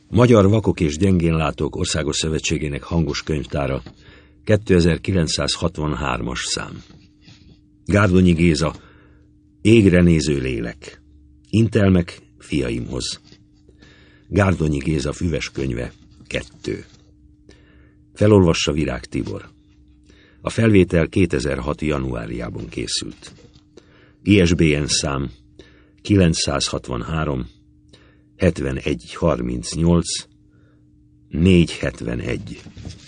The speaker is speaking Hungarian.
Magyar Vakok és Gyengénlátók Országos Szövetségének hangos könyvtára, 2963-as szám. Gárdonyi Géza, Égre néző lélek. Intelmek fiaimhoz. Gárdonyi Géza füves könyve 2. Felolvassa Virág Tibor. A felvétel 2006. januárjában készült. ISBN szám 963 71 38 471.